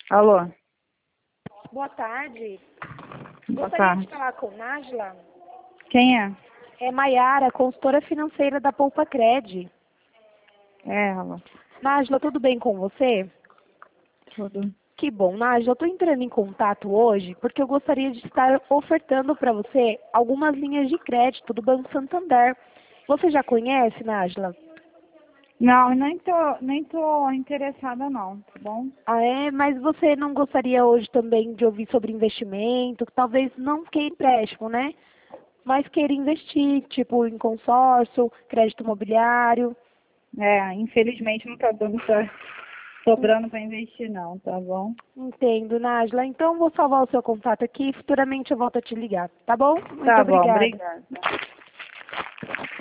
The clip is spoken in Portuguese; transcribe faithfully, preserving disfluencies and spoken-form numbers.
Alô? Boa tarde. Boa Gostaria tarde. de falar com Nájila. Quem é? É Maiara, consultora financeira da Poupa Cred. É ela. Nájila, tudo bem com você? Tudo. Que bom, Nájila. Eu estou entrando em contato hoje porque eu gostaria de estar ofertando para você algumas linhas de crédito do Banco Santander. Você já conhece, Nájila? Não, nem tô, nem tô interessada não, tá bom? Ah, é? Mas você não gostaria hoje também de ouvir sobre investimento? Talvez não queira empréstimo, né? Mas queira investir, tipo em consórcio, crédito imobiliário. É, infelizmente não tá dando pra, sobrando pra investir não, tá bom? Entendo, Nájila. Então, vou salvar o seu contato aqui e futuramente eu volto a te ligar, tá bom? Muito Tá bom, obrigada. obrigada.